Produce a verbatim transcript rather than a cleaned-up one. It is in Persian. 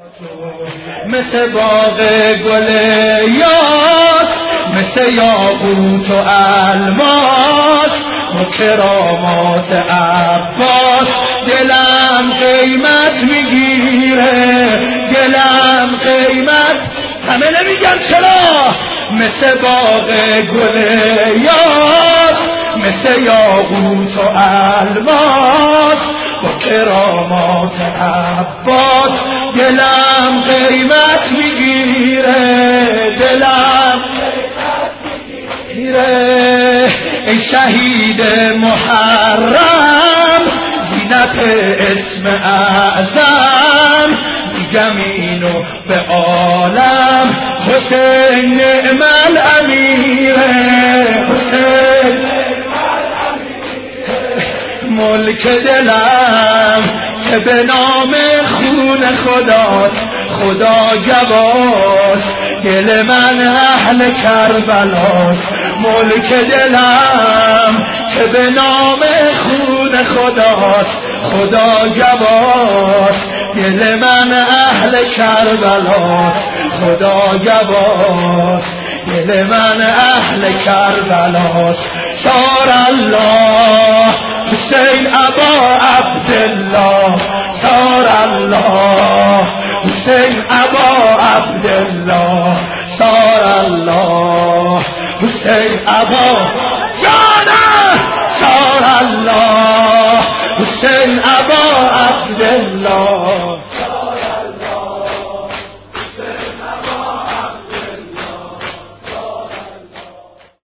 مثل باغ گل یاس، مثل یاقوت و الماس، با کرامات عباس دلم قیمت میگیره، دلم قیمت. همه نمیگن چرا؟ مثل باغ گل یاس، مثل یاقوت و الماس، با کرامات عباس دلم قیمت میگیره، دلم میگیره. ای شهید محرم، زینت اسم اعظم، میگم اینو به عالم، حسین نعم الامیره، حسین ملک دلم که به نام خون خداست، خدا گواست دل من اهل کربلاست. ملک دلم که به نام خون خداست، خدا گواست دل من اهل کربلاست، خدا گواست دل من اهل کربلاست. سار الله حسین ابا عبدالله، سار الله حسین ابا عبدالله، سار الله حسین ابا جانه، سار الله حسین ابا عبدالله.